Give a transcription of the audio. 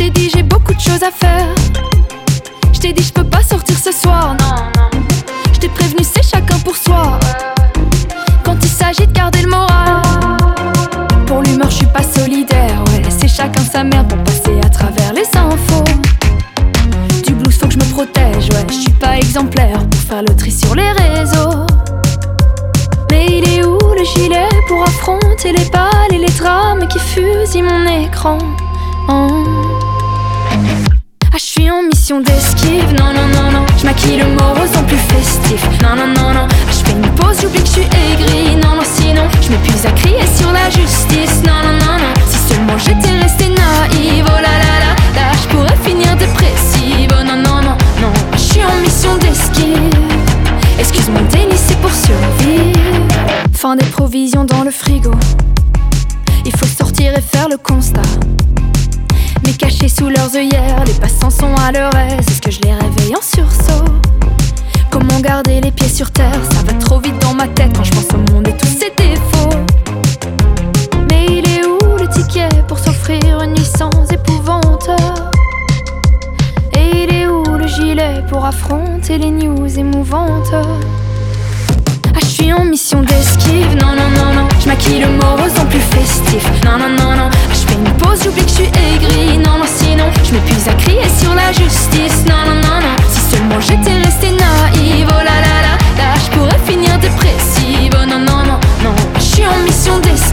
t'ai dit j'ai beaucoup de choses à faire. Je t'ai dit je peux pas sortir ce soir, non. Je t'ai prévenu c'est chacun pour soi. Quand il s'agit de garder le moral, pour l'humeur je suis pas solidaire, ouais. C'est chacun sa merde pour passer à travers les infos. Du blues faut que je me protège, ouais. Je suis pas exemplaire pour faire le tri sur les réseaux. Mais il est où le gilet pour affronter les balles et les drames qui fusillent mon écran? Ah, je suis en mission d'esquive, non, non, non, non. Je maquille le mot rose plus festif, non, non, non, non. Ah, je fais une pause, j'oublie que je suis aigri, non, non, sinon je m'épuise à crier sur la justice, non, non, non, non. Si seulement j'étais restée naïve, oh là là là, là je pourrais finir dépressive, oh non, non, non, non. Je suis en mission d'esquive, excuse mon délit, c'est pour survivre. Fin des provisions dans le frigo, il faut sortir et faire le constat. Mais cachés sous leurs œillères, les passants sont à leur aise. Est-ce que je les réveille en sursaut? Comment garder les pieds sur terre? Ça va trop vite dans ma tête quand je pense au monde et tous ses défauts. Mais il est où le ticket pour s'offrir une nuit sans épouvante? Et il est où le gilet pour affronter les news émouvantes? Ah, je suis en mission d'esquive, non, non, non, non. Je maquille le mot rose plus festif, non, non, non, non. Ah, je fais une pause, j'oublie que je suis aigri, non, non, sinon je m'épuise à crier sur la justice, non, non, non, non. Si seulement j'étais restée naïve, oh là là là, là je pourrais finir dépressive, oh non, non, non, non. Je suis en mission d'esquive,